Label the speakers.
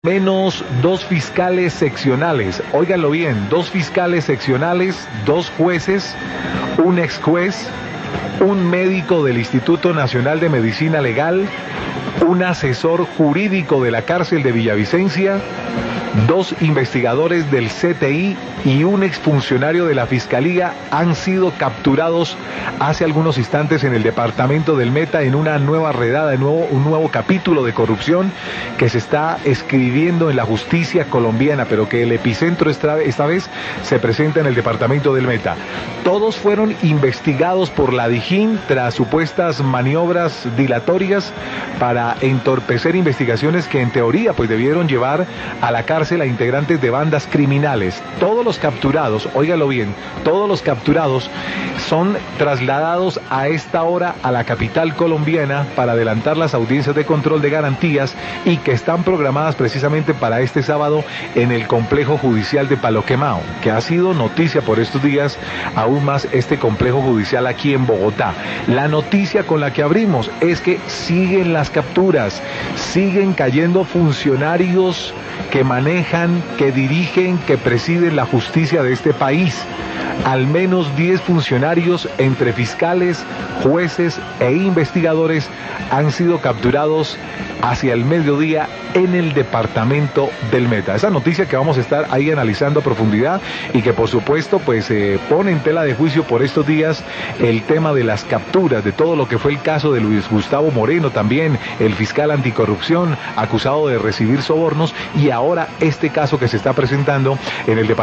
Speaker 1: Menos 2 fiscales seccionales, óiganlo bien, 2 fiscales seccionales, 2 jueces, un ex juez, un médico del Instituto Nacional de Medicina Legal, un asesor jurídico de la cárcel de Villavicencia, 2 investigadores del CTI y un exfuncionario de la Fiscalía han sido capturados hace algunos instantes en el departamento del Meta en una nueva redada, un nuevo capítulo de corrupción que se está escribiendo en la justicia colombiana, pero que el epicentro esta vez se presenta en el departamento del Meta. Todos fueron investigados por la DIJÍN tras supuestas maniobras dilatorias para entorpecer investigaciones que en teoría pues debieron llevar a la cárcel a integrantes de bandas criminales. Todos los capturados, óigalo bien, todos los capturados son trasladados a esta hora a la capital colombiana para adelantar las audiencias de control de garantías y que están programadas precisamente para este sábado en el complejo judicial de Palo Quemao, que ha sido noticia por estos días, aún más este complejo judicial aquí en Bogotá. La noticia con la que abrimos es que siguen las capturas, siguen cayendo funcionarios que manejan, que dirigen, que presiden la justicia de este país. Al menos 10 funcionarios entre fiscales, jueces e investigadores han sido capturados hacia el mediodía en el departamento del Meta. Esa noticia que vamos a estar ahí analizando a profundidad y que por supuesto pues pone en tela de juicio por estos días el tema de las capturas, de todo lo que fue el caso de Luis Gustavo Moreno, también el fiscal anticorrupción acusado de recibir sobornos, y ahora este caso que se está presentando en el departamento